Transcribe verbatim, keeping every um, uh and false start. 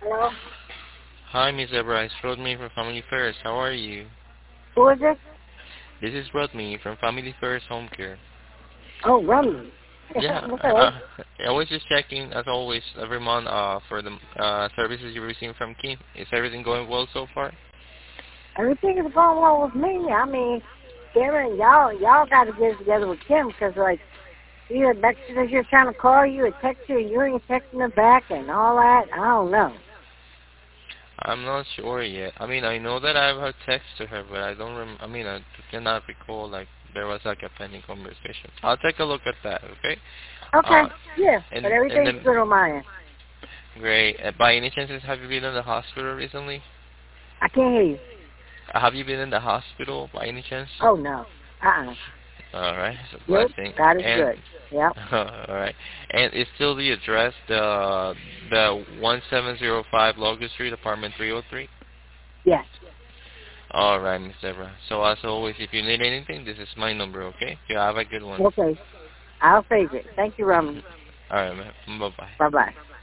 Hello? Hi, Miss Deborah. It's Rodney from Family First. How are you? Who is this? This is Rodney from Family First Home Care. Oh, Rummy. Yeah, Okay. uh, I was just checking, as always, every month uh, for the uh, services you receive from Kim. Is everything going well so far? Everything is going well with me. I mean, Karen, y'all, y'all got to get it together with Kim because, like, either next that you're trying to call you or text you, you ain't texting her back and all that. I don't know. I'm not sure yet. I mean, I know that I've had text to her, but I don't rem- I mean, I cannot recall, like, there was, like, a pending conversation. I'll take a look at that, okay? Okay. Uh, Yeah, but and, and everything's then, good on my end. great. Uh, by any chances, have you been in the hospital recently? I can't hear you. Uh, have you been in the hospital by any chance? Oh, no. Uh-uh. All right, it's a Nope. blessing. God is And good. Yep. all right, and it's still the address, the the one seven zero five Locust Street, apartment three oh three. Yes. All right, Miss Deborah. So as always, if you need anything, this is my number. Okay? You have a good one. Okay. I'll save it. Thank you, Rummy. All right, man. Bye bye. Bye-bye.